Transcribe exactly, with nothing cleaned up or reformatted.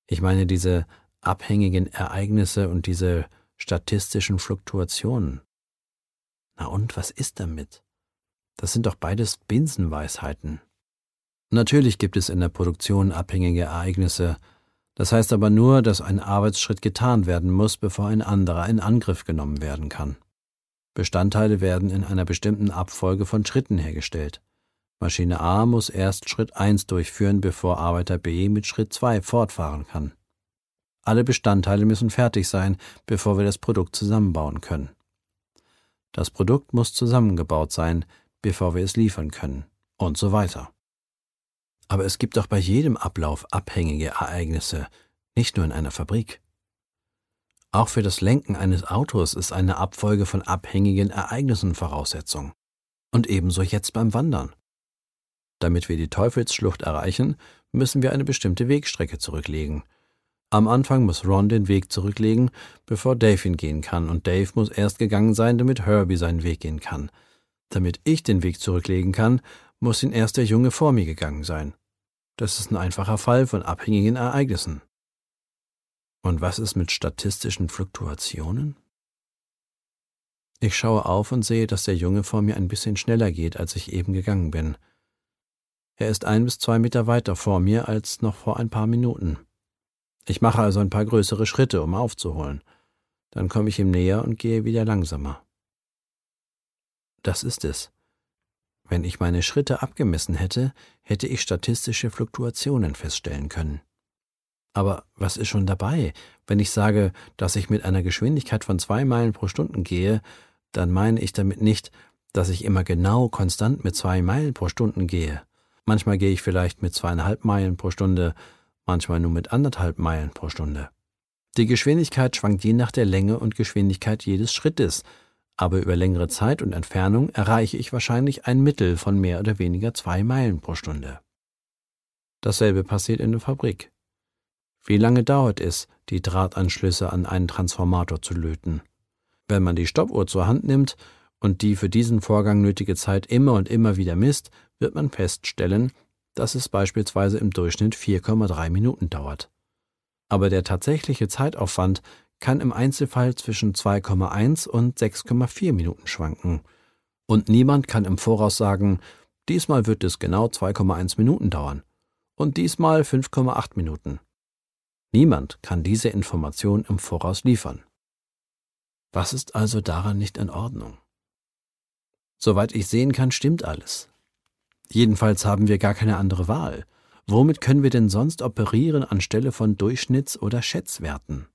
Ich meine diese abhängigen Ereignisse und diese statistischen Fluktuationen. Na und, was ist damit? Das sind doch beides Binsenweisheiten. Natürlich gibt es in der Produktion abhängige Ereignisse. Das heißt aber nur, dass ein Arbeitsschritt getan werden muss, bevor ein anderer in Angriff genommen werden kann. Bestandteile werden in einer bestimmten Abfolge von Schritten hergestellt. Maschine A muss erst Schritt eins durchführen, bevor Arbeiter B mit Schritt zwei fortfahren kann. Alle Bestandteile müssen fertig sein, bevor wir das Produkt zusammenbauen können. Das Produkt muss zusammengebaut sein, bevor wir es liefern können, und so weiter. Aber es gibt doch bei jedem Ablauf abhängige Ereignisse, nicht nur in einer Fabrik. Auch für das Lenken eines Autos ist eine Abfolge von abhängigen Ereignissen Voraussetzung. Und ebenso jetzt beim Wandern. Damit wir die Teufelsschlucht erreichen, müssen wir eine bestimmte Wegstrecke zurücklegen. Am Anfang muss Ron den Weg zurücklegen, bevor Dave ihn gehen kann, und Dave muss erst gegangen sein, damit Herbie seinen Weg gehen kann. Damit ich den Weg zurücklegen kann, muss ihn erst der Junge vor mir gegangen sein. Das ist ein einfacher Fall von abhängigen Ereignissen. Und was ist mit statistischen Fluktuationen? Ich schaue auf und sehe, dass der Junge vor mir ein bisschen schneller geht, als ich eben gegangen bin. Er ist ein bis zwei Meter weiter vor mir als noch vor ein paar Minuten. Ich mache also ein paar größere Schritte, um aufzuholen. Dann komme ich ihm näher und gehe wieder langsamer. Das ist es. Wenn ich meine Schritte abgemessen hätte, hätte ich statistische Fluktuationen feststellen können. Aber was ist schon dabei? Wenn ich sage, dass ich mit einer Geschwindigkeit von zwei Meilen pro Stunde gehe, dann meine ich damit nicht, dass ich immer genau konstant mit zwei Meilen pro Stunde gehe. Manchmal gehe ich vielleicht mit zweieinhalb Meilen pro Stunde, manchmal nur mit anderthalb Meilen pro Stunde. Die Geschwindigkeit schwankt je nach der Länge und Geschwindigkeit jedes Schrittes, aber über längere Zeit und Entfernung erreiche ich wahrscheinlich ein Mittel von mehr oder weniger zwei Meilen pro Stunde. Dasselbe passiert in der Fabrik. Wie lange dauert es, die Drahtanschlüsse an einen Transformator zu löten? Wenn man die Stoppuhr zur Hand nimmt und die für diesen Vorgang nötige Zeit immer und immer wieder misst, wird man feststellen, dass es beispielsweise im Durchschnitt vier Komma drei Minuten dauert. Aber der tatsächliche Zeitaufwand kann im Einzelfall zwischen zwei Komma eins und sechs Komma vier Minuten schwanken. Und niemand kann im Voraus sagen, diesmal wird es genau zwei Komma eins Minuten dauern und diesmal fünf Komma acht Minuten. Niemand kann diese Information im Voraus liefern. Was ist also daran nicht in Ordnung? Soweit ich sehen kann, stimmt alles. Jedenfalls haben wir gar keine andere Wahl. Womit können wir denn sonst operieren anstelle von Durchschnitts- oder Schätzwerten?